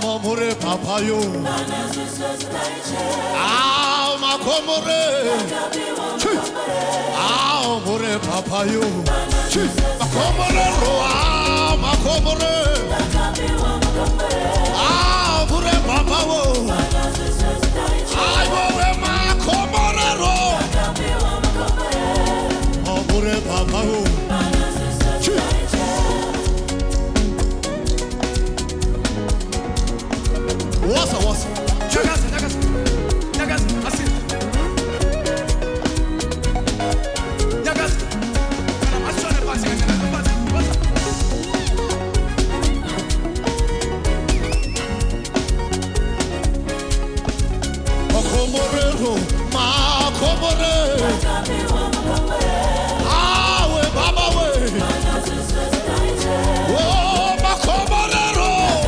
Mamure papayo. Makomore. Mure papayo. Makomore roa. Makomore. Mure papayo. Mure makomore roa. Mure papayo. What's Nagas, assim. Nagas. Cara, mas só não passa, não passa. Makomorero, makomore. We baba we. Oh, makomorero.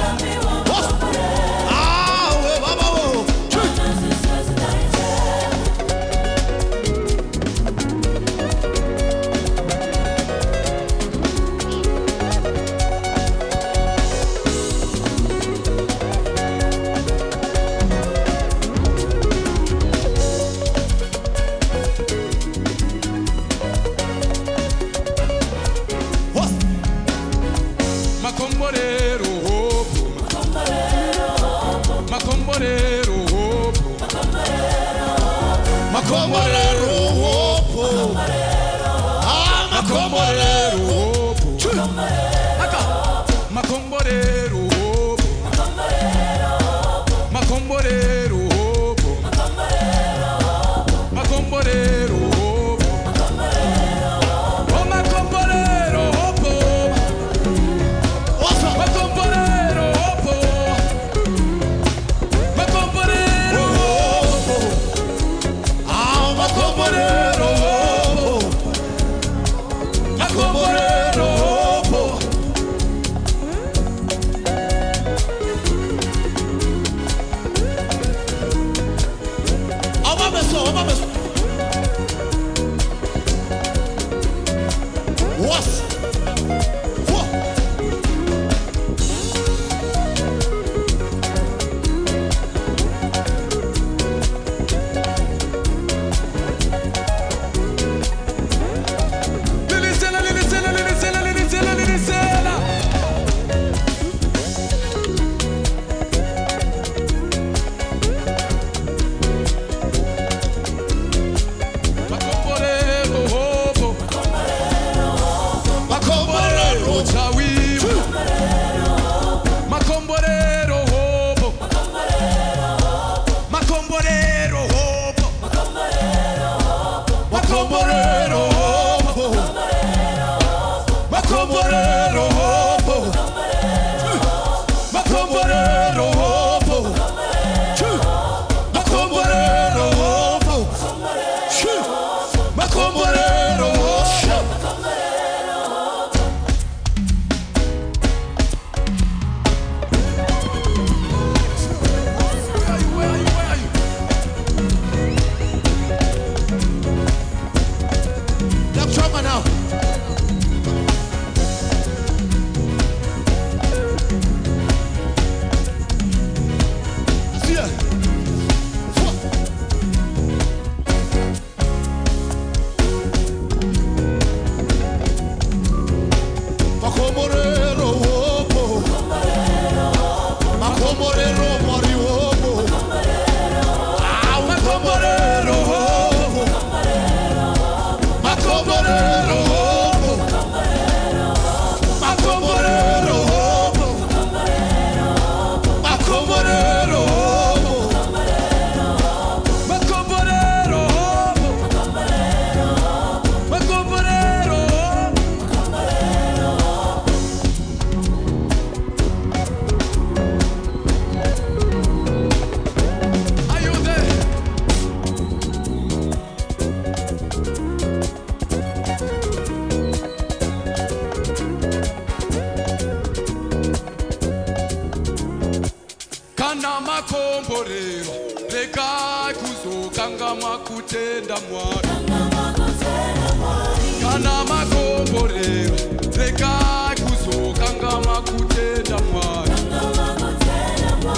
makomborero rekai kuzokanga makutenda Mwari kana makomborero rekai kuzokanga makutenda Mwari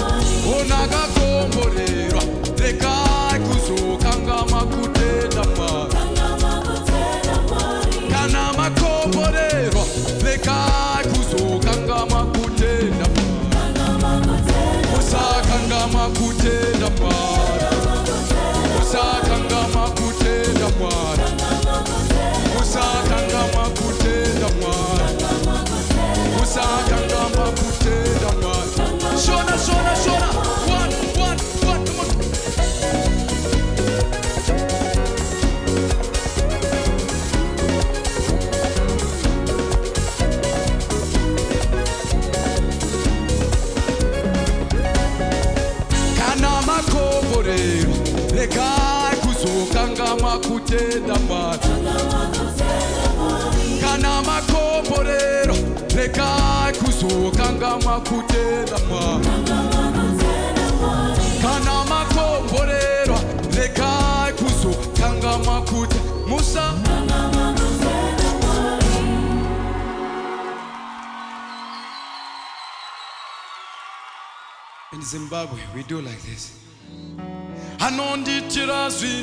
makutenda Mwari. Kana makomborero regai kuzokangamwa kutenda Mwari. Kana makomborero regai kuzokangamwa kutenda Musa. In Zimbabwe, we do like this. Anondi tirazwi